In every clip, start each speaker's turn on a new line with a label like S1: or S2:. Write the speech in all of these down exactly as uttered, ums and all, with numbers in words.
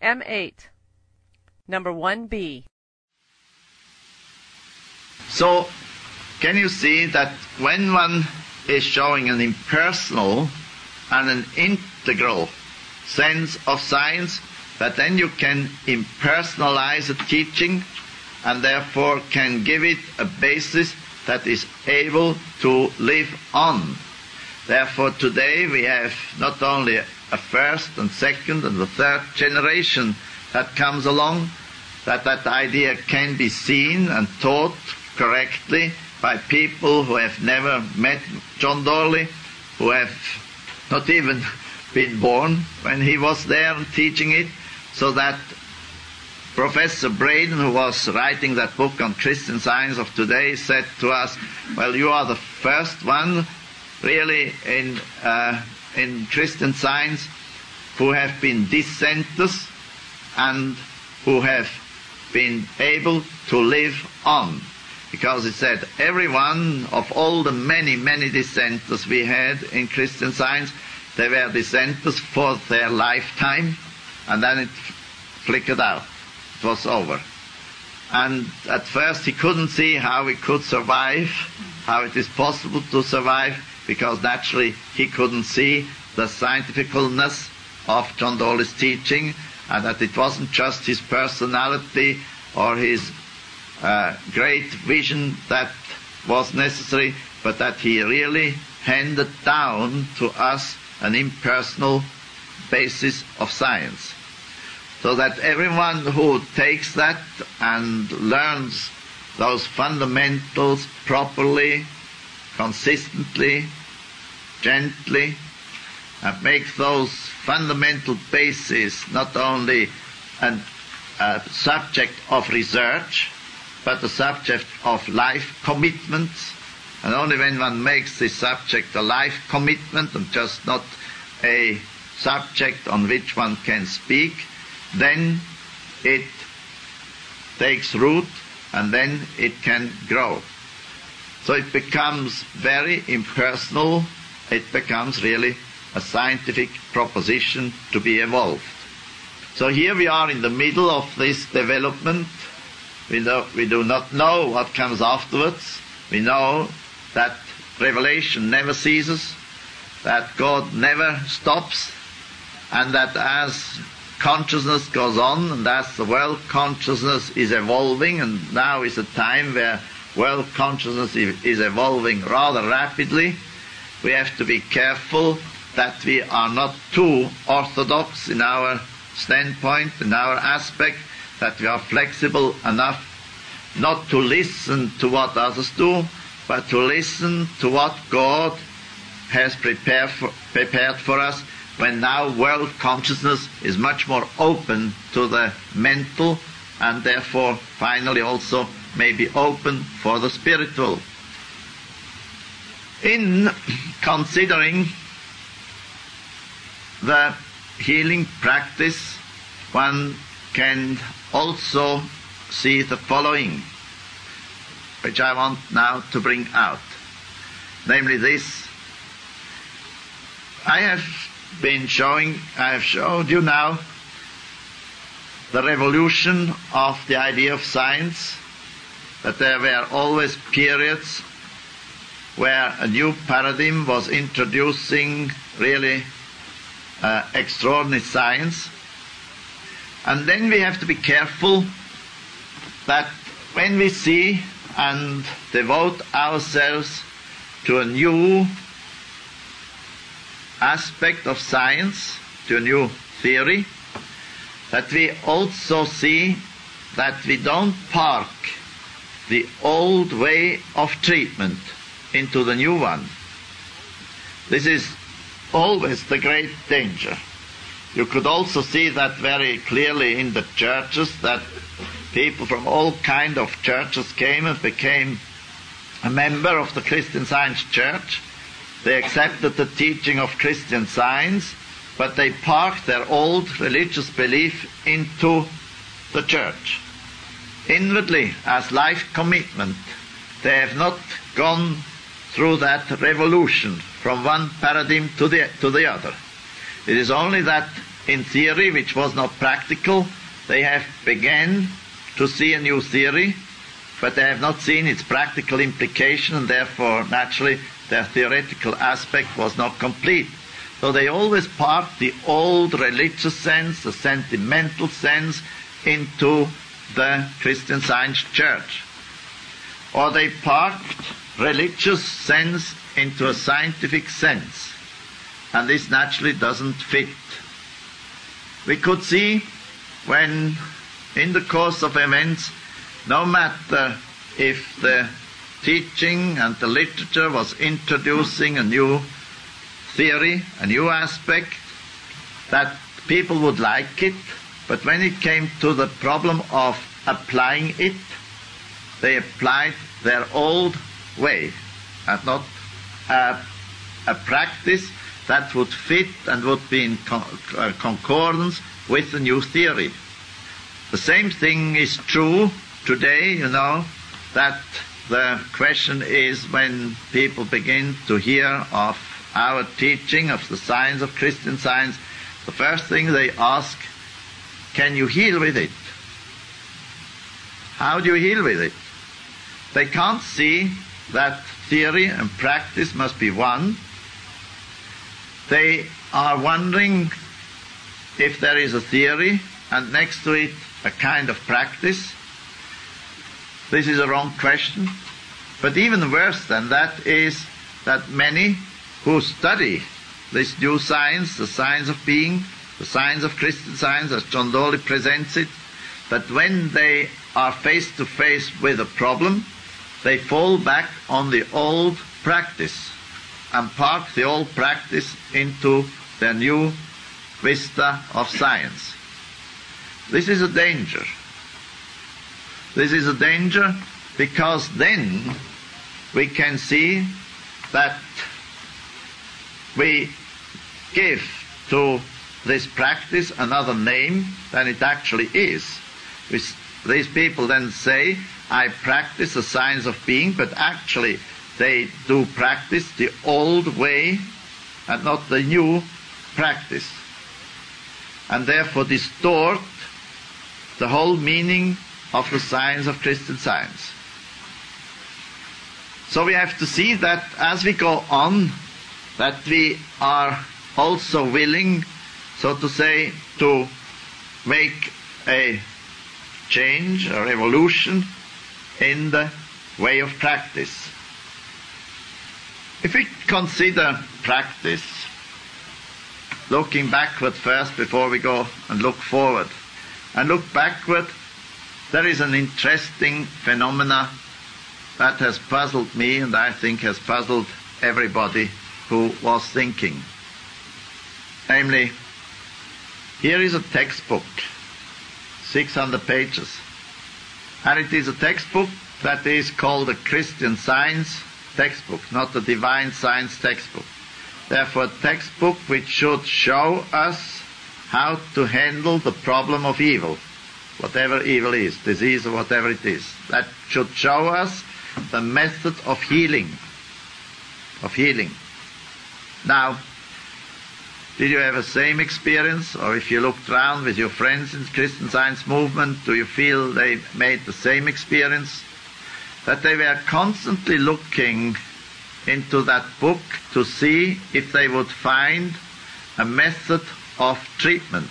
S1: M eight, number one B.
S2: So, can you see that when one is showing an impersonal and an integral sense of science, that then you can impersonalize a teaching and therefore can give it a basis that is able to live on. Therefore today we have not only a first and second and the third generation that comes along, that that idea can be seen and taught correctly by people who have never met John Dorley, who have not even been born when he was there teaching it, so that Professor Braden, who was writing that book on Christian Science of today, said to us, well, you are the first one really in uh, in Christian Science who have been dissenters and who have been able to live on. Because it said, every one of all the many, many dissenters we had in Christian Science, they were dissenters for their lifetime, and then it flickered out. It was over. And at first he couldn't see how we could survive, how it is possible to survive, because naturally he couldn't see the scientificalness of John Dorley's teaching, and that it wasn't just his personality or his uh, great vision that was necessary, but that he really handed down to us an impersonal basis of science. So that everyone who takes that and learns those fundamentals properly, consistently, gently, and makes those fundamental bases not only an, a subject of research, but a subject of life commitments. And only when one makes this subject a life commitment and just not a subject on which one can speak, then it takes root and then it can grow. So it becomes very impersonal. It becomes really a scientific proposition to be evolved. So here we are in the middle of this development. We, know, we do not know what comes afterwards. We know that revelation never ceases, that God never stops, and that as consciousness goes on, and as the world consciousness is evolving, and now is a time where world consciousness is evolving rather rapidly, we have to be careful that we are not too orthodox in our standpoint, in our aspect, that we are flexible enough not to listen to what others do, but to listen to what God has prepared for, prepared for us, when now world consciousness is much more open to the mental, and therefore finally also may be open for the spiritual. In considering the healing practice, one can also see the following, which I want now to bring out. Namely this: I have been showing, I have showed you now the revolution of the idea of science, that there were always periods where a new paradigm was introducing really uh, extraordinary science. And then we have to be careful that when we see and devote ourselves to a new aspect of science, to a new theory, that we also see that we don't park the old way of treatment into the new one. This is always the great danger. You could also see that very clearly in the churches, that people from all kind of churches came and became a member of the Christian Science Church. They accepted the teaching of Christian Science, but they parked their old religious belief into the church. Inwardly, as life commitment, they have not gone through that revolution from one paradigm to the, to the other. It is only that in theory which was not practical. They have begun to see a new theory, but they have not seen its practical implication, and therefore, naturally, their theoretical aspect was not complete. So they always parked the old religious sense, the sentimental sense, into the Christian Science Church. Or they parked religious sense into a scientific sense. And this naturally doesn't fit. We could see when, in the course of events, no matter if the teaching and the literature was introducing a new theory, a new aspect, that people would like it, but when it came to the problem of applying it, they applied their old way, and not a, a practice that would fit and would be in con- uh, concordance with the new theory. The same thing is true today, you know, that the question is when people begin to hear of our teaching of the science of Christian Science, the first thing they ask, can you heal with it? How do you heal with it? They can't see that theory and practice must be one. They are wondering if there is a theory and next to it a kind of practice. This is a wrong question. But even worse than that is that many who study this new science, the science of being, the science of Christian Science, as John Dawley presents it, that when they are face to face with a problem, they fall back on the old practice and park the old practice into their new vista of science. This is a danger. This is a danger because then we can see that we give to this practice another name than it actually is. We, these people then say, I practice the science of being, but actually they do practice the old way and not the new practice, and therefore distort the whole meaning of the science of Christian Science. So we have to see that as we go on, that we are also willing, so to say, to make a change or evolution in the way of practice. If we consider practice, looking backward first before we go and look forward, and look backward, there is an interesting phenomena that has puzzled me and I think has puzzled everybody who was thinking. Namely, here is a textbook, six hundred pages, and it is a textbook that is called a Christian Science textbook, not a divine science textbook. Therefore, a textbook which should show us how to handle the problem of evil, whatever evil is, disease or whatever it is. That should show us the method of healing, of healing. Now, did you have the same experience, or if you looked around with your friends in the Christian Science movement, do you feel they made the same experience? That they were constantly looking into that book to see if they would find a method of treatment,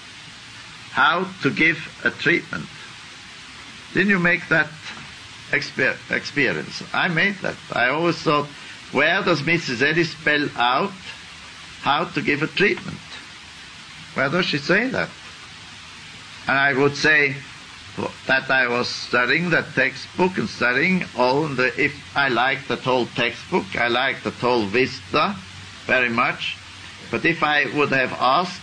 S2: how to give a treatment. Didn't you make that exper- experience? I made that. I always thought, where does Missus Eddy spell out how to give a treatment? Where does she say that? And I would say that I was studying that textbook and studying all the, if I liked that whole textbook, I liked that whole vista very much. But if I would have asked,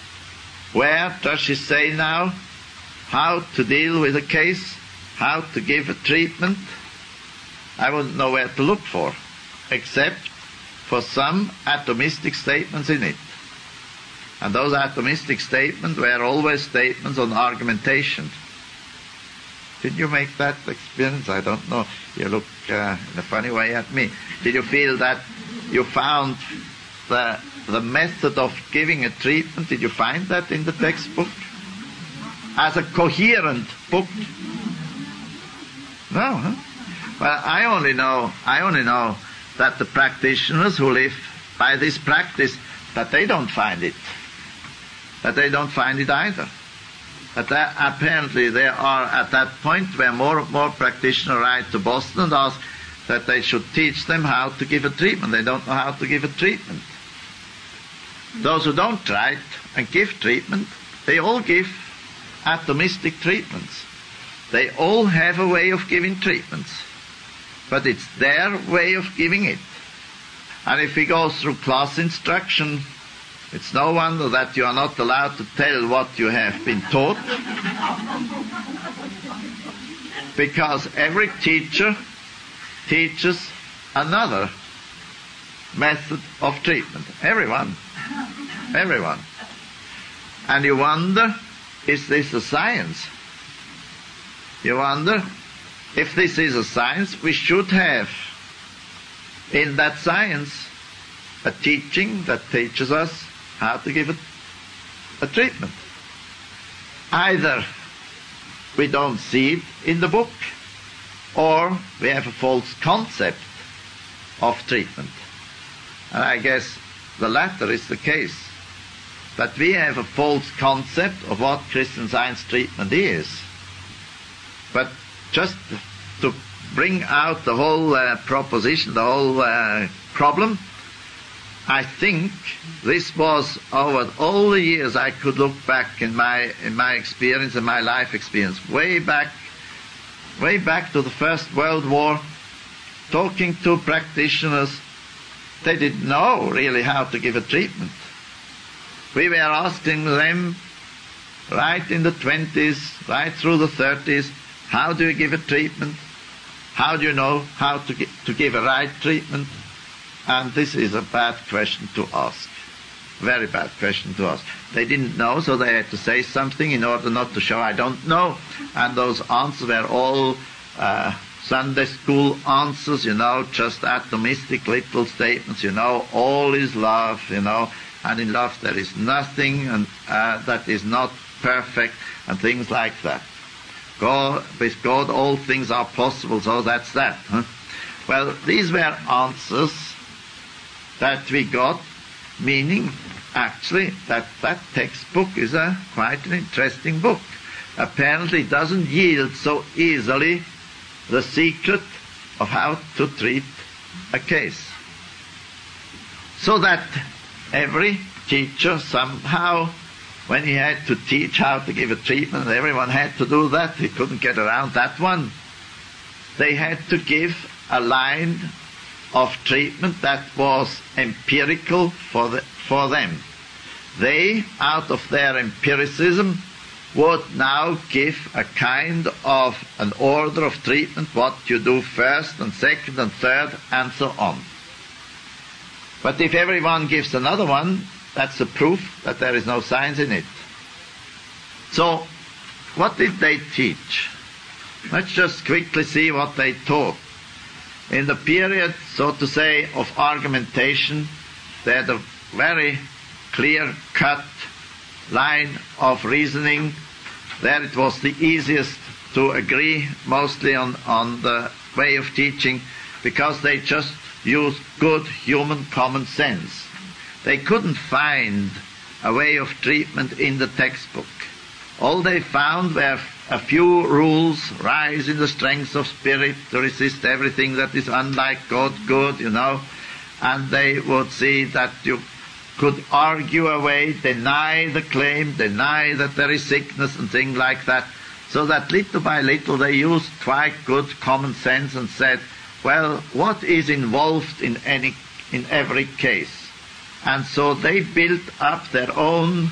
S2: where does she say now how to deal with a case, how to give a treatment, I wouldn't know where to look for, except for some atomistic statements in it. And those atomistic statements were always statements on argumentation. Did you make that experience? I don't know. You look uh, in a funny way at me. Did you feel that you found the the method of giving a treatment? Did you find that in the textbook? As a coherent book? No, huh? Well, I only know, I only know that the practitioners who live by this practice, that they don't find it. That they don't find it either. But that apparently they are at that point where more and more practitioners write to Boston and ask that they should teach them how to give a treatment. They don't know how to give a treatment. Those who don't write and give treatment, they all give atomistic treatments. They all have a way of giving treatments. But it's their way of giving it. And if we go through class instruction, it's no wonder that you are not allowed to tell what you have been taught. Because every teacher teaches another method of treatment. Everyone. Everyone. And you wonder, is this a science? You wonder, if this is a science, we should have in that science a teaching that teaches us how to give it a treatment. Either we don't see it in the book, or we have a false concept of treatment. And I guess the latter is the case. That we have a false concept of what Christian Science treatment is. But just to bring out the whole uh, proposition, the whole uh, problem, I think this was, over all the years I could look back in my in my experience, in my life experience, way back, way back to the First World War, talking to practitioners, they didn't know really how to give a treatment. We were asking them right in the twenties, right through the thirties, how do you give a treatment? How do you know how to, gi- to give a right treatment? And this is a bad question to ask. Very bad question to ask. They didn't know, so they had to say something in order not to show I don't know. And those answers were all uh, Sunday school answers, you know, just atomistic little statements, you know, all is love, you know, and in love there is nothing and uh, that is not perfect, and things like that. God, with God all things are possible, so that's that. Huh? Well, these were answers that we got, meaning actually that that textbook is a quite an interesting book. Apparently it doesn't yield so easily the secret of how to treat a case. So that every teacher somehow, when he had to teach how to give a treatment, everyone had to do that, he couldn't get around that one, they had to give a line of treatment that was empirical for the, for them. They, out of their empiricism, would now give a kind of an order of treatment, what you do first and second and third and so on. But if everyone gives another one, that's a proof that there is no science in it. So, what did they teach? Let's just quickly see what they taught. In the period, so to say, of argumentation, they had a very clear-cut line of reasoning. There it was the easiest to agree mostly on, on the way of teaching, because they just used good human common sense. They couldn't find a way of treatment in the textbook. All they found were a few rules: rise in the strength of spirit, to resist everything that is unlike God good, you know. And they would see that you could argue away, deny the claim, deny that there is sickness and things like that. So that little by little they used quite good common sense and said, well, what is involved in any, in every case? And so they built up their own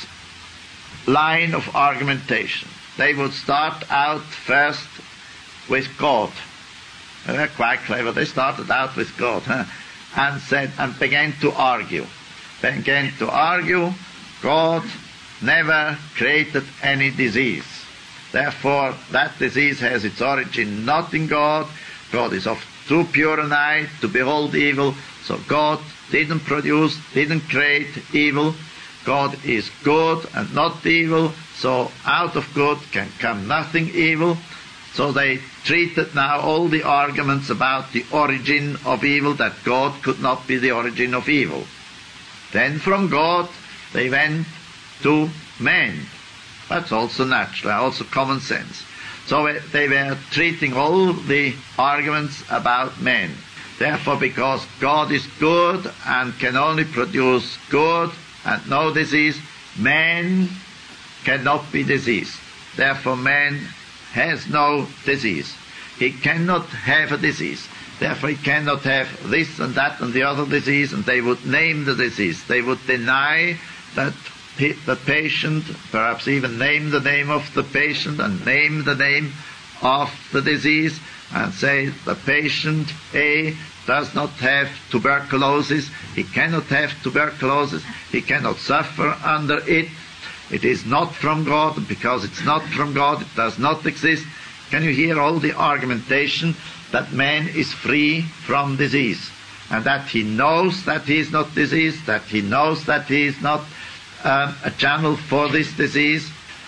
S2: line of argumentation. They would start out first with God. They were quite clever. They started out with God, huh? and said, and began to argue. They began to argue, God never created any disease. Therefore, that disease has its origin not in God. God is of too pure an eye to behold evil, so God didn't produce, didn't create evil. God is good and not evil, so out of good can come nothing evil. So they treated now all the arguments about the origin of evil, that God could not be the origin of evil. Then from God they went to man. That's also natural, also common sense. So they were treating all the arguments about man. Therefore, because God is good and can only produce good and no disease, man cannot be diseased. Therefore, man has no disease. He cannot have a disease. Therefore, he cannot have this and that and the other disease, and they would name the disease. They would deny that he, the patient, perhaps even name the name of the patient and name the name of the disease, and say the patient A does not have tuberculosis. He cannot have tuberculosis. He cannot suffer under it. It is not from God. Because it's not from God, it does not exist. Can you hear all the argumentation that man is free from disease, and that he knows that he is not diseased, that he knows that he is not um, a channel for this disease?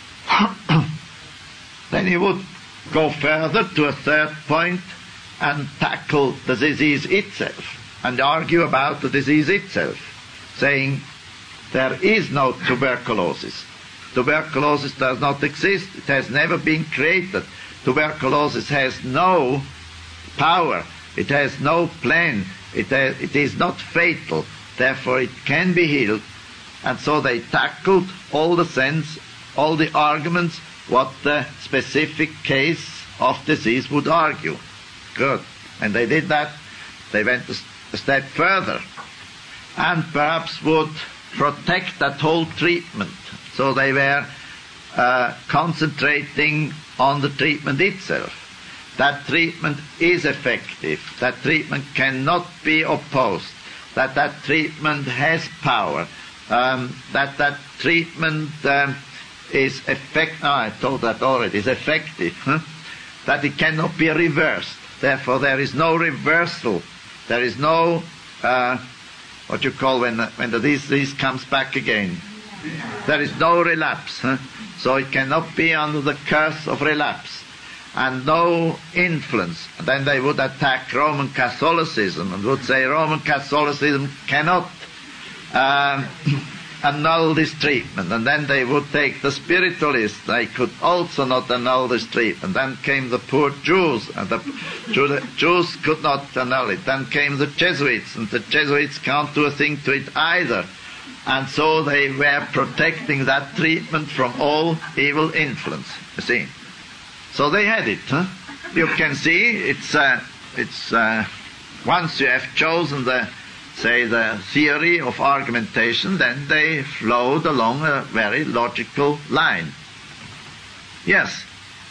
S2: Then he would go further to a third point and tackle the disease itself and argue about the disease itself, saying there is no tuberculosis. Tuberculosis does not exist. It has never been created. Tuberculosis has no power. It has no plan. It, has, it is not fatal. Therefore, it can be healed. And so they tackled all the sense, all the arguments, what the specific case of disease would argue. Good. And they did that. They went a step further and perhaps would protect that whole treatment. So they were uh, concentrating on the treatment itself. That treatment is effective. That treatment cannot be opposed. That that treatment has power. Um, that that treatment um, is effective. Oh, I told that already. Is effective. Huh? That it cannot be reversed. Therefore, there is no reversal. There is no uh, what you call when when the disease comes back again. There is no relapse. Huh? So it cannot be under the curse of relapse. And no influence. Then they would attack Roman Catholicism and would say Roman Catholicism cannot uh, annul this treatment. And then they would take the spiritualists. They could also not annul this treatment. Then came the poor Jews, and the Jews could not annul it. Then came the Jesuits, and the Jesuits can't do a thing to it either. And so they were protecting that treatment from all evil influence, you see. So they had it. Huh? You can see it's uh, it's uh, once you have chosen the, say, the theory of argumentation, then they flowed along a very logical line. Yes.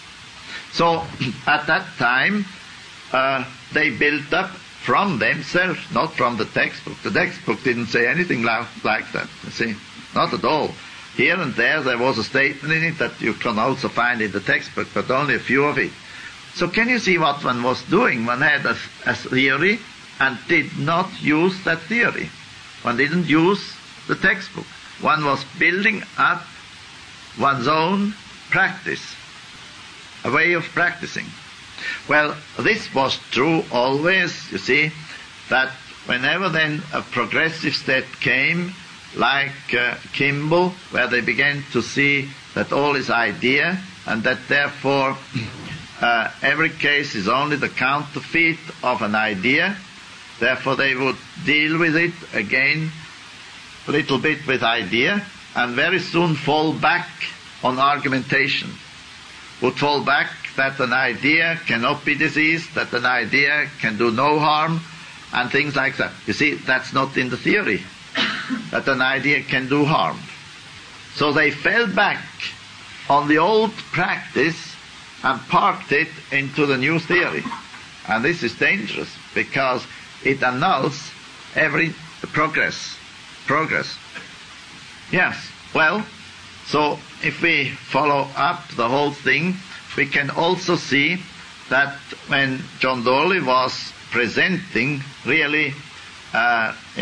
S2: So at that time uh, they built up from themselves, not from the textbook. The textbook didn't say anything like, like that. You see, not at all. Here and there there was a statement in it that you can also find in the textbook, but only a few of it. So can you see what one was doing? One had a, a theory and did not use that theory. One didn't use the textbook. One was building up one's own practice, a way of practicing. Well, this was true always, you see, that whenever then a progressive step came, like uh, Kimball, where they began to see that all is idea, and that therefore uh, every case is only the counterfeit of an idea. Therefore they would deal with it again a little bit with idea, and very soon fall back on argumentation. Would fall back that an idea cannot be diseased, that an idea can do no harm, and things like that. You see, that's not in the theory, that an idea can do harm. So they fell back on the old practice and parked it into the new theory. And this is dangerous, because it annuls every progress. Progress. Yes, well, so if we follow up the whole thing, we can also see that when John Dolly was presenting really uh, in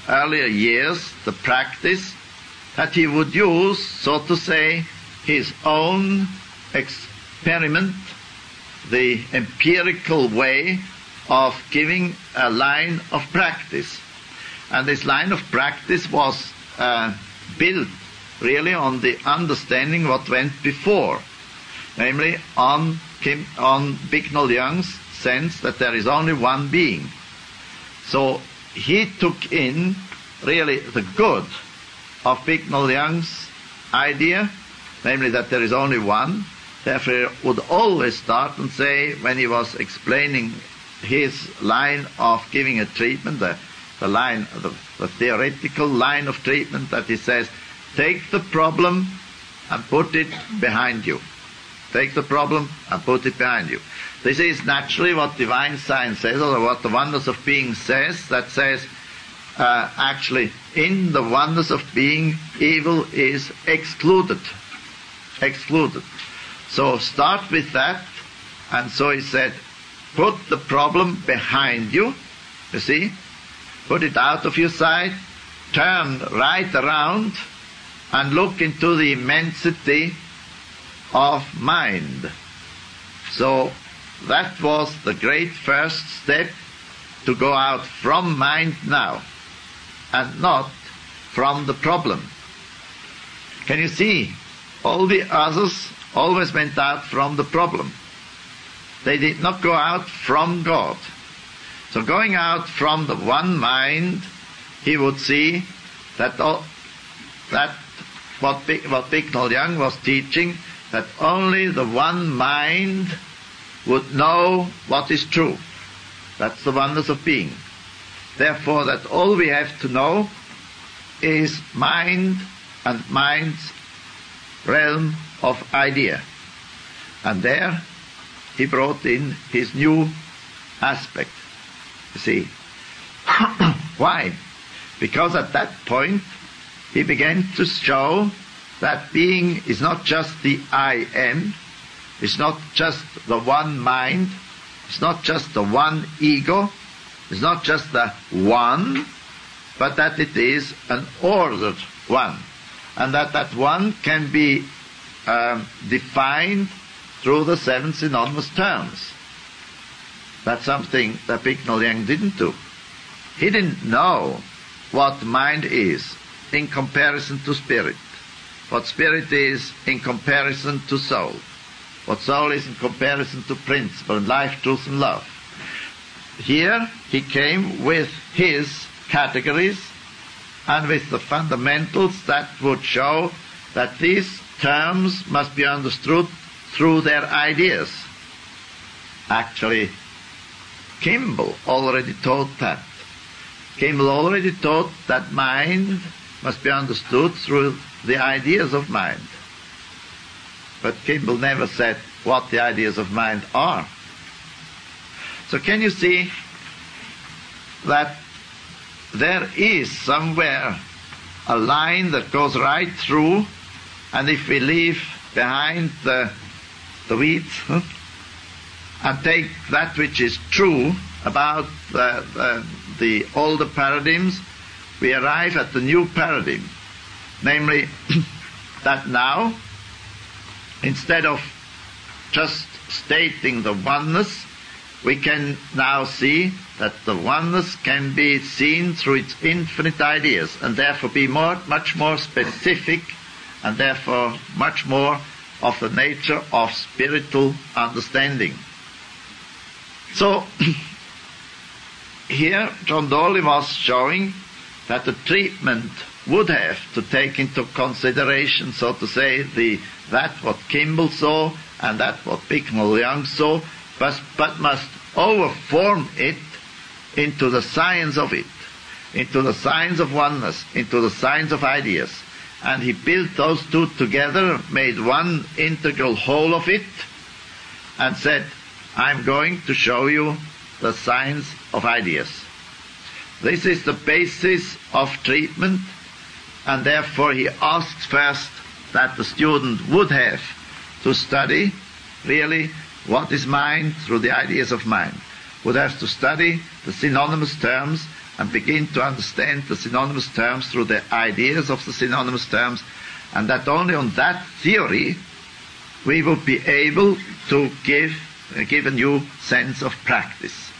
S2: earlier years, the practice that he would use, so to say, his own experiment, the empirical way of giving a line of practice. And this line of practice was uh, built really on the understanding what went before, namely on, Kim, on Bicknell Young's sense that there is only one being. So he took in really the good of Bicknell Young's idea, namely that there is only one. Therefore he would always start and say, when he was explaining his line of giving a treatment, the, the line, the, the theoretical line of treatment, that he says, take the problem and put it behind you. Take the problem and put it behind you. This is naturally what divine science says, or what the oneness of being says, that says, uh, actually, in the oneness of being, evil is excluded. Excluded. So start with that, and so he said, put the problem behind you, you see, put it out of your sight, turn right around, and look into the immensity of mind. So that was the great first step, to go out from mind now, and not from the problem. Can you see? All the others always went out from the problem. They did not go out from God. So going out from the one mind, he would see that all, that what, what Bicknell Young was teaching, that only the one mind would know what is true. That's the oneness of being. Therefore, that all we have to know is mind and mind's realm of idea. And there he brought in his new aspect. You see. Why? Because at that point he began to show that being is not just the I am, it's not just the one mind, it's not just the one ego, it's not just the one, but that it is an ordered one. And that that one can be um, defined through the seven synonymous terms. That's something that Bicknell Young didn't do. He didn't know what mind is in comparison to spirit, what spirit is in comparison to soul, what soul is in comparison to principle and life, truth and love. Here he came with his categories and with the fundamentals that would show that these terms must be understood through their ideas. Actually, Kimball already taught that. Kimball already taught that mind must be understood through the ideas of mind. But Kimball never said what the ideas of mind are. So can you see that there is somewhere a line that goes right through, and if we leave behind the, the weeds huh, and take that which is true about the, the, the older paradigms, we arrive at the new paradigm, namely that now, instead of just stating the oneness, we can now see that the oneness can be seen through its infinite ideas, and therefore be more, much more specific, and therefore much more of the nature of spiritual understanding. So, here John Dolly was showing that the treatment would have to take into consideration, so to say, the that what Kimball saw and that what Bicknell Young saw, but, but must overform it into the science of it, into the science of oneness, into the science of ideas. And he built those two together, made one integral whole of it, and said, I'm going to show you the science of ideas. This is the basis of treatment, and therefore he asks first that the student would have to study really what is mind through the ideas of mind, would have to study the synonymous terms and begin to understand the synonymous terms through the ideas of the synonymous terms, and that only on that theory we will be able to give, uh, give a new sense of practice.